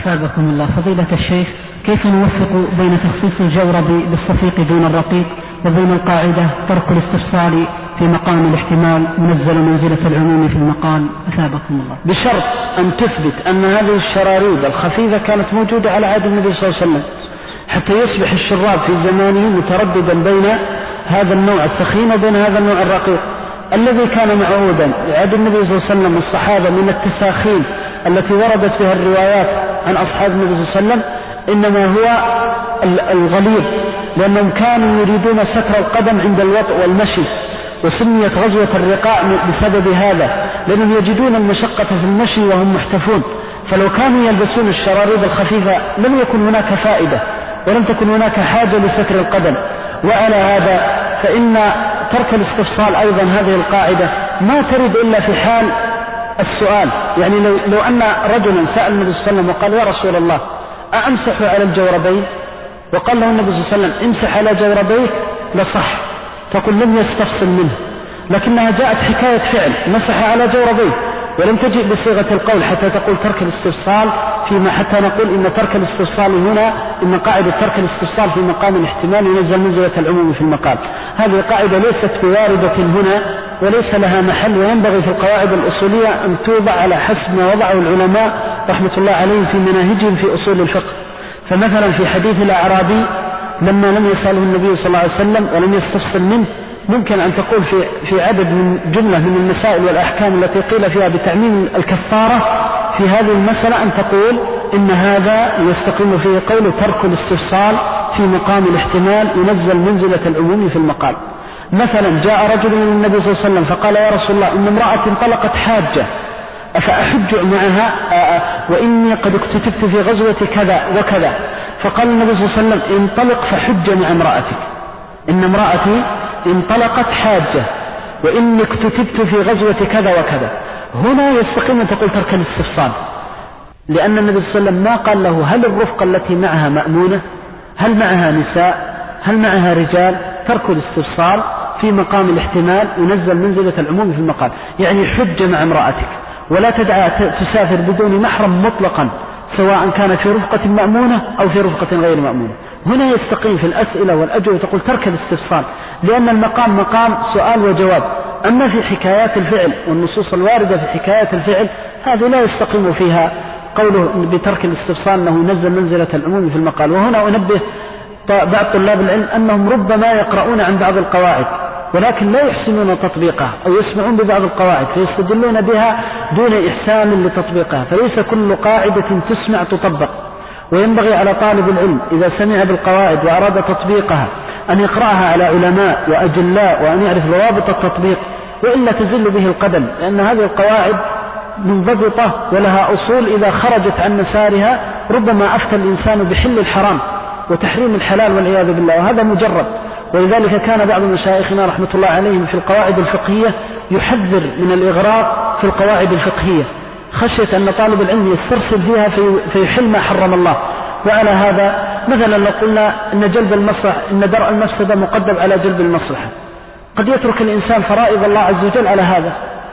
أثابكم الله. فضيلة الشيخ، كيف نوفق بين تخصيص الجورب بالصفيق دون الرقيق وبين القاعدة ترك الاستفصال في مقام الاحتمال منزل منزلة العموم في المقال؟ أثابكم الله. بشرط أن تثبت أن هذه الشراريد الخفيفة كانت موجودة على عهد النبي صلى الله عليه وسلم، حتى يصبح الشراب في زمانه مترددا بين هذا النوع الثخين وبين هذا النوع الرقيق الذي كان معهودا لعهد النبي صلى الله عليه وسلم والصحابة من التساخين التي وردت بها الروايات عن أصحاب النبي صلى الله عليه وسلم، إنما هو الغليظ، لأنهم كانوا يريدون ستر القدم عند الوطء والمشي، وسميت غزوة الرقاع بسبب هذا، لأنهم يجدون المشقة في المشي وهم محتفون. فلو كانوا يلبسون الشراريد الخفيفة لم يكن هناك فائدة ولم تكن هناك حاجة لستر القدم. وعلى هذا فإن ترك الاستفصال أيضا هذه القاعدة ما ترد إلا في حال السؤال. يعني لو أن رجلا سأل النبي صلى الله عليه وسلم وقال: يا رسول الله، أمسح على الجوربين؟ وقال له النبي صلى الله عليه وسلم: امسح على جوربيك، لصح، تقول لم يستفصل منه، لكنها جاءت حكاية فعل، مسح على جوربيه، ولم تجئ بصيغة القول حتى تقول ترك الاستفصال فيما، حتى نقول إن ترك الاستفصال هنا، إن قاعدة ترك الاستفصال في مقام الاحتمال ينزل منزلة العموم في المقال. هذه قاعدة ليست بواردة هنا وليس لها محل، وينبغي في القواعد الأصولية أن توضع على حسب ما وضعه العلماء رحمة الله عليهم في مناهجهم في أصول الفقه. فمثلا في حديث الأعرابي لما لم يسأله النبي صلى الله عليه وسلم ولم يستفصل منه، ممكن أن تقول في عدد من جملة من المسائل والأحكام التي قيل فيها بتعميم الكفارة في هذه المسألة، أن تقول إن هذا يستقيم فيه قول ترك الاستفصال في مقام الاحتمال ينزل منزلة العموم في المقال. مثلا جاء رجل من النبي صلى الله عليه وسلم فقال: يا رسول الله، إن امرأة انطلقت حاجة أفأحج معها وإني قد اكتتبت في غزوة كذا وكذا. فقال النبي صلى الله عليه وسلم: انطلق فحج مع امرأتك، إن امرأتي انطلقت حاجة وإني اكتتبت في غزوة كذا وكذا. هنا يستقيم أن تقول ترك الاستفصال، لأن النبي صلى الله عليه وسلم ما قال له هل الرفقة التي معها مأمونة، هل معها نساء، هل معها رجال. ترك الاستفصال في مقام الاحتمال ينزل منزلة العموم في المقال. يعني حج مع امرأتك، ولا تدعى تسافر بدون محرم مطلقا، سواء كان في رفقة مأمونة أو في رفقة غير مأمونة. هنا يستقيم في الأسئلة والأجوبة تقول ترك الاستفصال، لأن المقام مقام سؤال وجواب. أما في حكايات الفعل والنصوص الواردة في حكايات الفعل هذه لا يستقيم فيها قوله بترك الاستفصال أنه ينزل منزلة العموم في المقال. وهنا أنبه بعض طلاب العلم أنهم ربما يقرؤون عن بعض القواعد ولكن لا يحسنون تطبيقها، أو يسمعون ببعض القواعد فيستدلون بها دون إحسان لتطبيقها، فليس كل قاعدة تسمع تطبق. وينبغي على طالب العلم إذا سمع بالقواعد وأراد تطبيقها أن يقرأها على علماء وأجلاء، وأن يعرف ضوابط التطبيق، وإلا تزل به القدم، لأن هذه القواعد منضبطة ولها أصول إذا خرجت عن مسارها ربما أفتى الإنسان بحل الحرام وتحريم الحلال والعياذ بالله، وهذا مجرد. ولذلك كان بعض مشايخنا رحمة الله عليهم في القواعد الفقهية يحذر من الإغراق في القواعد الفقهية، خشية أن طالب العلم يسترسل فيها فيحل ما حرم الله. وعلى هذا مثلا لو قلنا إن جلب المصلحة، إن درء المفسدة مقدم على جلب المصلحة، قد يترك الإنسان فرائض الله عز وجل على هذا،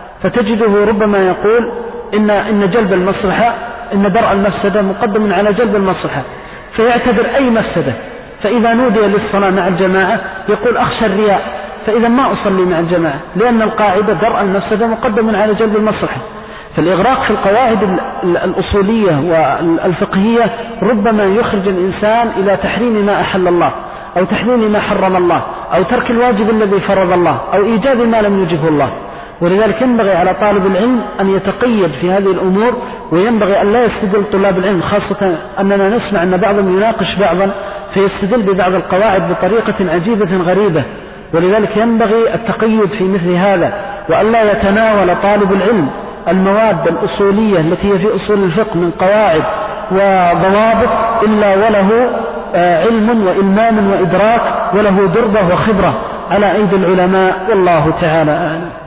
فتجده ربما يقول إن جلب المصلحة، إن درء المفسدة مقدم على جلب المصلحة، فيعتبر أي مفسدة. فإذا نودي للصلاة مع الجماعة يقول أخشى الرياء، فإذا ما أصلي مع الجماعة، لأن القاعدة درء المفسدة مقدم على جلب المصلحة. فالإغراق في القواعد الأصولية والفقهية ربما يخرج الإنسان إلى تحريم ما أحل الله، أو تحليل ما حرم الله، أو ترك الواجب الذي فرض الله، أو إيجاد ما لم يجبه الله. ولذلك ينبغي على طالب العلم أن يتقيد في هذه الأمور، وينبغي أن لا يستدل طلاب العلم، خاصة أننا نسمع أن بعضهم يناقش بعضا فيستدل ببعض القواعد بطريقة عجيبة غريبة. ولذلك ينبغي التقيد في مثل هذا، وأن لا يتناول طالب العلم المواد الأصولية التي هي في أصول الفقه من قواعد وضوابط إلا وله علم وإلمام وإدراك، وله دربة وخبرة على أيدي العلماء، والله تعالى أعلم.